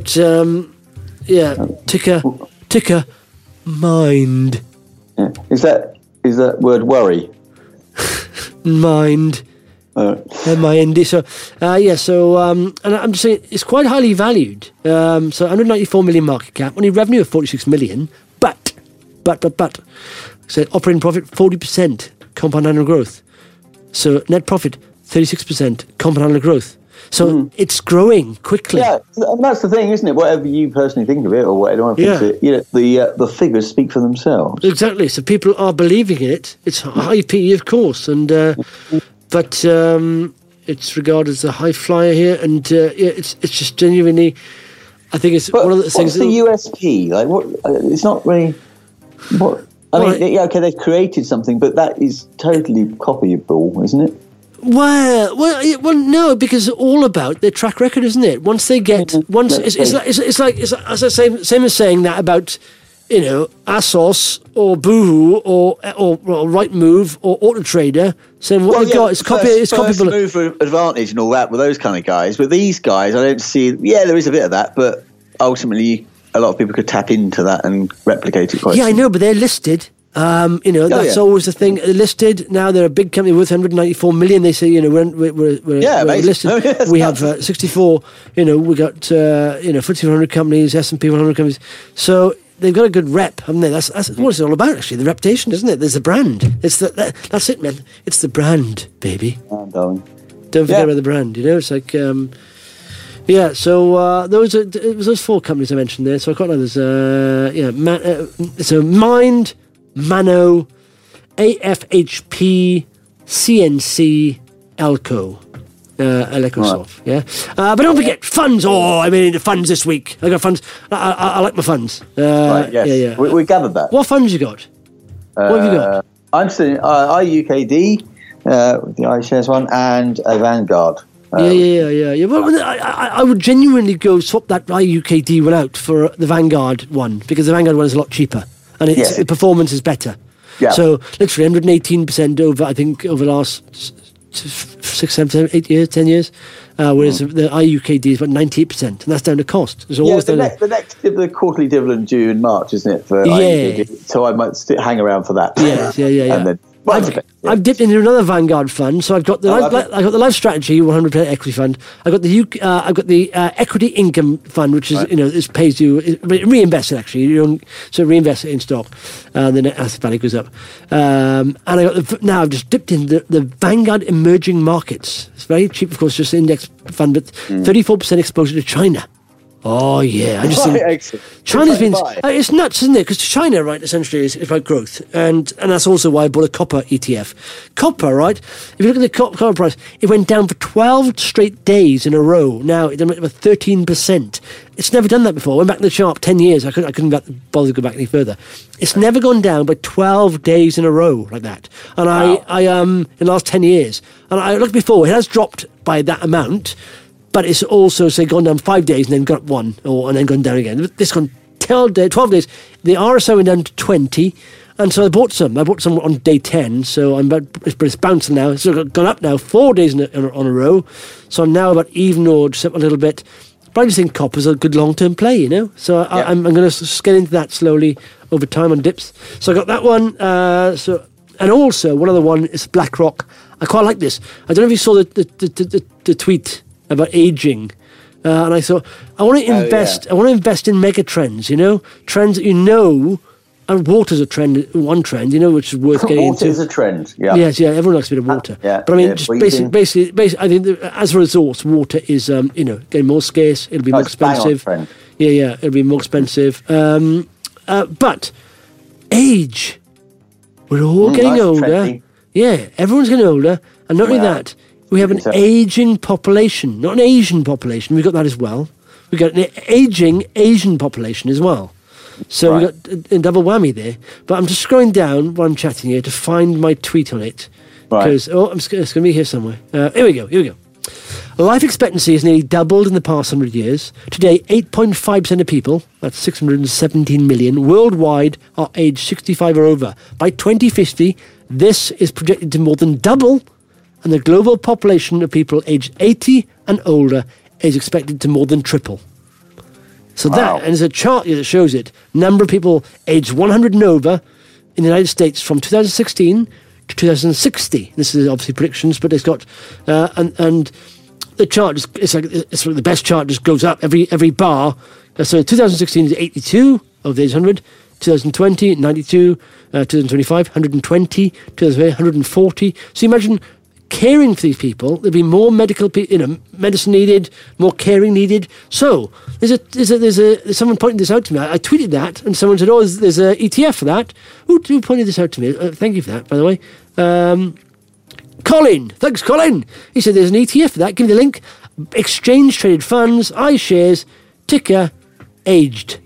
ticker mind. Yeah. Is that word worry? Mind. M-I-N-D. So, and I'm just saying it's quite highly valued. So 194 million market cap, only revenue of 46 million, but, so operating profit 40% compound annual growth. So net profit 36% compound annual growth. So it's growing quickly. Yeah, and that's the thing, isn't it? Whatever you personally think of it, or what anyone thinks of it, the figures speak for themselves. Exactly. So people are believing in it. It's high PE, of course, and but it's regarded as a high flyer here, and it's just genuinely. I think it's one of the things. What's the USP? Like, what? It's not really. What? I mean, okay, they've created something, but that is totally copyable, isn't it? Well, no, because it's all about their track record, isn't it? Once they get, it's like as I say, same as saying that about, ASOS or Boohoo or Rightmove or AutoTrader, saying what they've got is copyable. First mover advantage and all that with those kind of guys. But these guys, I don't see. Yeah, there is a bit of that, but ultimately, a lot of people could tap into that and replicate it quite. Yeah, I know, but they're listed. That's always the thing. They're listed now. They're a big company worth 194 million. They say, we're listed. Oh, yes, we have 64. We got FTSE 100 companies, S&P 100 companies. So they've got a good rep, haven't they? That's what it's all about, actually. The reputation, isn't it? There's a brand. It's that's it, man. It's the brand, baby. Oh, darling. Don't forget about the brand. It's like. So it was those four companies I mentioned there. So I quite like there's so Mind, Mano, AFHP, CNC, Elco, Electrosoft. Right. Yeah, but don't forget funds. The funds this week. I got funds. I like my funds. Right, yes. Yeah. We gathered that. What funds you got? What have you got? I'm seeing IUKD, the iShares one, and a Vanguard. Yeah. Well, I would genuinely go swap that IUKD one out for the Vanguard one, because the Vanguard one is a lot cheaper and its performance is better. Yeah. So literally 118% over the last 6, 7, 8 years, 10 years, whereas the IUKD is about 98%, and that's down to cost. It's always the next quarterly dividend due in March, isn't it? For IUKD? So I might hang around for that. Yeah. And then, I've dipped into another Vanguard fund, so I've got the Life Strategy 100% equity fund. I've got the Equity Income Fund, which is it pays you, it reinvests it actually. So reinvest it in stock, the net asset value goes up. And I've just dipped in the Vanguard Emerging Markets. It's very cheap, of course, just an index fund, but 34% exposure to China. Oh yeah, I just think China's been. It's nuts, isn't it? Because China, right, essentially is about growth, and that's also why I bought a copper ETF. Copper, right? If you look at the copper price, it went down for 12 straight days in a row. Now it went up 13%. It's never done that before. I went back to the chart 10 years. I couldn't bother to go back any further. It's never gone down by 12 days in a row like that. And I in the last 10 years, and I looked before, it has dropped by that amount. But it's also, say, gone down 5 days and then got up one, and then gone down again. This gone 12 days. The RSI went down to 20, and so I bought some. On day 10, so but it's bouncing now. It's gone up now 4 days on a row. So I'm now about even or just up a little bit. But I just think copper's a good long-term play, So I'm going to get into that slowly over time on dips. So I got that one. And also, one other one is BlackRock. I quite like this. I don't know if you saw the tweet about aging, and I thought I want to invest. I want to invest in mega trends. Trends that and water's one trend. Which is worth getting into. Water is a trend. Yeah. Yes. Yeah. Everyone likes a bit of water. But I mean, just basically, I think that as a resource, water is getting more scarce. It'll be more expensive. Yeah. It'll be more expensive. But age, we're all getting older. Trendy. Yeah, everyone's getting older, and not only that. We have an aging population, not an Asian population. We've got that as well. We've got an aging Asian population as well. So we've got a double whammy there. But I'm just scrolling down while I'm chatting here to find my tweet on it. Right. Because, it's going to be here somewhere. Here we go. Life expectancy has nearly doubled in the past 100 years. Today, 8.5% of people, that's 617 million, worldwide are aged 65 or over. By 2050, this is projected to more than double, and the global population of people aged 80 and older is expected to more than triple. So and there's a chart here that shows it. Number of people aged 100 and over in the United States from 2016 to 2060. This is obviously predictions, but it's got... and the chart, it's like the best chart, just goes up every bar. So 2016 is 82 of these 100, 2020, 92, 2025, 120, 2028, 140. So you imagine caring for these people. There'll be more medicine needed, more caring needed. So there's someone pointed this out to me. I tweeted that, and someone said, there's a ETF for that. Who pointed this out to me? Thank you for that, by the way. Colin. Thanks, Colin. He said there's an ETF for that. Give me the link. Exchange-traded funds, iShares, ticker, AGED.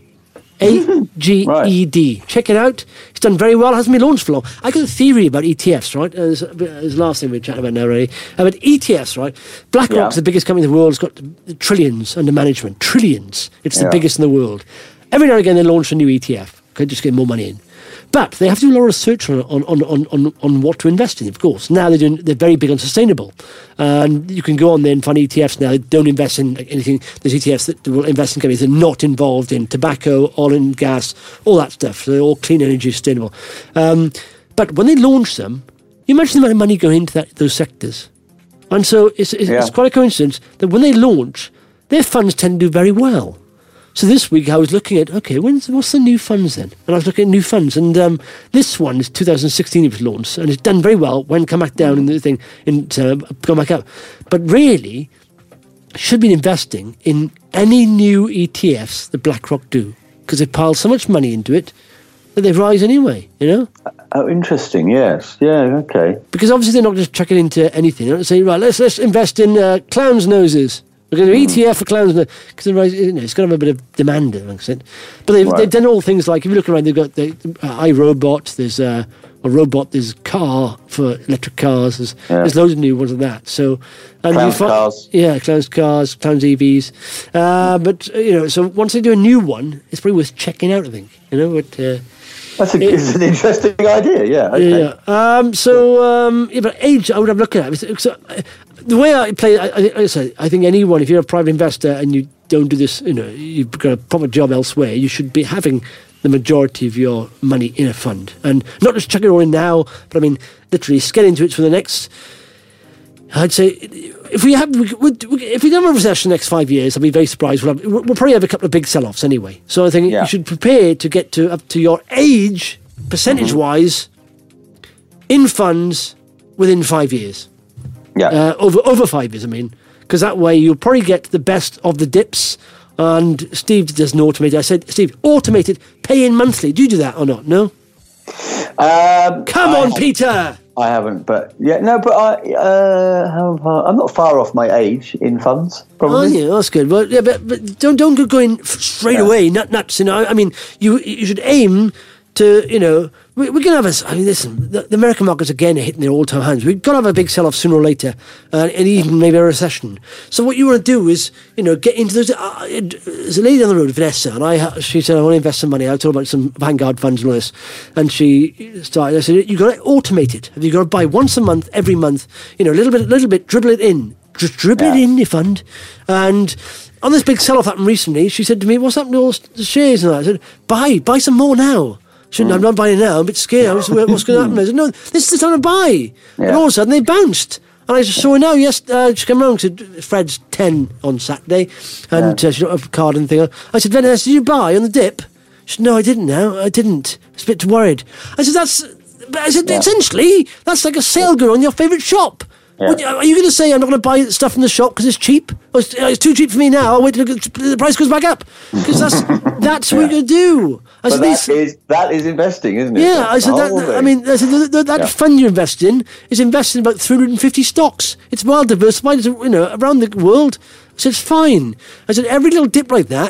AGED. Right. Check it out. It's done very well. It hasn't been launched for long. I got a theory about ETFs, right? This is the last thing we're chatting about now, really. About ETFs, right? BlackRock's the biggest company in the world. It's got trillions under management. Trillions. It's the biggest in the world. Every now and again, they launch a new ETF. Okay, just get more money in. But they have to do a lot of research on what to invest in, of course. Now they're very big on sustainable. And you can go on there and find ETFs now that don't invest in anything. There's ETFs that will invest in companies that are not involved in tobacco, oil and gas, all that stuff. So they're all clean energy, sustainable. But when they launch them, you imagine the amount of money going into those sectors. And so it's quite a coincidence that when they launch, their funds tend to do very well. So this week I was looking at, what's the new funds then? And I was looking at new funds, and this one is 2016 it was launched, and it's done very well when come back down in the thing, come back up. But really, should be investing in any new ETFs that BlackRock do, because they pile so much money into it that they rise anyway, Oh, interesting, yes. Yeah, okay. Because obviously they're not just chucking into anything. They're not saying, right, let's invest in clowns' noses. We're going to ETF for clowns, because it's got to have a bit of demand amongst it. But they've done all things like, if you look around, they've got the iRobot, there's a robot, there's car for electric cars, there's loads of new ones of that. So, and clowns cars. Yeah, clowns cars, clowns EVs. But, so once they do a new one, it's probably worth checking out, I think. It's an interesting idea, yeah. Okay. Yeah. But age, I would have looked at it. The way I play, I think anyone, if you're a private investor and you don't do this, you've got a proper job elsewhere, you should be having the majority of your money in a fund. And not just chuck it all in now, but I mean, literally get into it for the next, I'd say, if we don't have a recession in the next 5 years, I'll be very surprised. We'll probably have a couple of big sell-offs anyway. So I think you should prepare to get up to your age, percentage-wise, in funds within 5 years. Yeah. Over 5 years, I mean. Because that way you'll probably get the best of the dips. And Steve doesn't automate it. I said, Steve, automate it, pay in monthly. Do you do that or not? No? Come on, Peter! I haven't, but I'm not far off my age in funds, probably. Oh, yeah, that's good. But don't go going straight away, nuts. I mean, you should aim to, we're going to have listen, the American markets again are hitting their all-time highs. We've got to have a big sell-off sooner or later, and even maybe a recession. So what you want to do is, get into those. There's a lady down the road, Vanessa, and she said, I want to invest some money. I told her about some Vanguard funds and all this. And she started, I said, you've got to automate it. You've got to buy once a month, every month, a little bit, dribble it in. Just dribble it in your fund. And on this big sell-off happened recently, she said to me, what's happened to all the shares and that? I said, buy some more now. I'm not buying it now. I'm a bit scared. What's going to happen? I said, no, this is the time to buy. Yeah. And all of a sudden, they bounced. And I just saw her now. Yes, she came along to Fred's 10 on Saturday. And she don't have a card and thing. I said, Vanessa, did you buy on the dip? She said, no, I didn't now. I didn't. I was a bit worried. I said, essentially, that's like a sale going on your favourite shop. Yeah. Are you going to say I'm not going to buy stuff from the shop because it's cheap? It's too cheap for me now. I'll wait till the price goes back up. Because that's what you're going to do. That is investing, isn't it? Yeah, I said that fund you invest in is invested in about 350 stocks. It's well diversified, around the world. I said, it's fine. I said, every little dip like that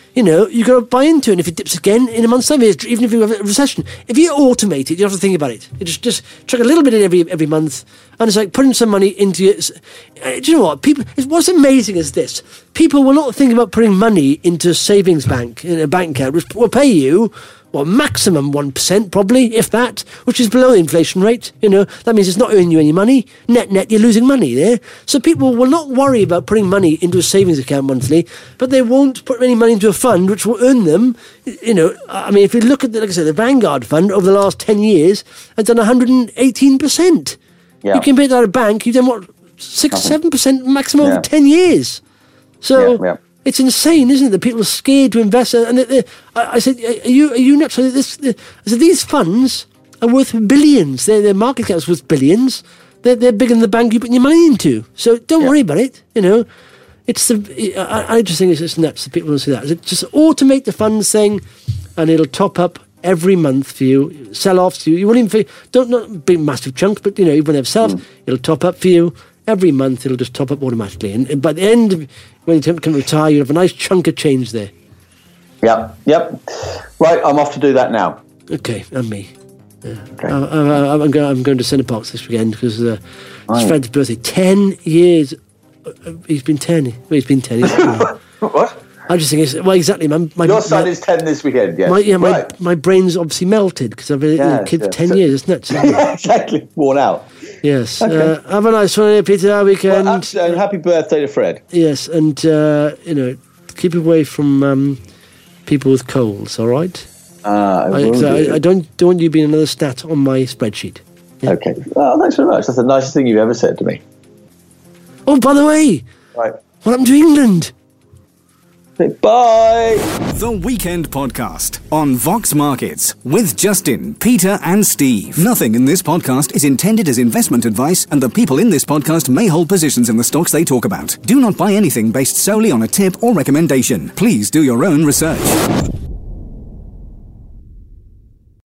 you've got to buy into it. And if it dips again in a month's time, even if you have a recession, if you automate it, you don't have to think about it. You just chuck a little bit in every month, and it's like putting some money into it. Do you know what? What's amazing is this. People will not think about putting money into a savings bank, in a bank account, which will pay you, maximum 1%, probably, if that, which is below the inflation rate. That means it's not earning you any money. Net, you're losing money there. So people will not worry about putting money into a savings account monthly, but they won't put any money into a fund which will earn them. If you look at, like I said, the Vanguard fund over the last 10 years has done 118%. Yeah. You compare that to a bank, you've done 6-7% maximum over 10 years. So it's insane, isn't it? That people are scared to invest. And I said, are you nuts? I said, these funds are worth billions. Their market cap is worth billions. They're bigger than the bank you put your money into. So don't worry about it. I just think it's nuts that people don't see that. Just automate the funds thing, and it'll top up every month for you. Sell-offs, you won't even not big massive chunks, but even when they have sell-offs, it'll top up for you. Every month it'll just top up automatically. And by the end, when you can retire, you'll have a nice chunk of change there. Yep. Right, I'm off to do that now. Okay, and me. Yeah. Okay. I'm going to Centre Parks this weekend because it's Fred's birthday. 10 years. He's been 10. Well, he's been 10. What? I just think exactly. Your son is 10 this weekend, yes. My brain's obviously melted because I've been a kid for 10 years. It's nuts. Exactly. Worn out. Yes. Okay. Have a nice one, Peter, weekend. Well, absolutely. Happy birthday to Fred. Yes, and, keep away from people with colds, all right? I don't want you being another stat on my spreadsheet. Yeah. Okay. Well, thanks very much. That's the nicest thing you've ever said to me. Oh, by the way, right. What happened to England? Bye. The Weekend Podcast on Vox Markets with Justin, Peter and Steve. Nothing in this podcast is intended as investment advice, and the people in this podcast may hold positions in the stocks they talk about. Do not buy anything based solely on a tip or recommendation. Please do your own research.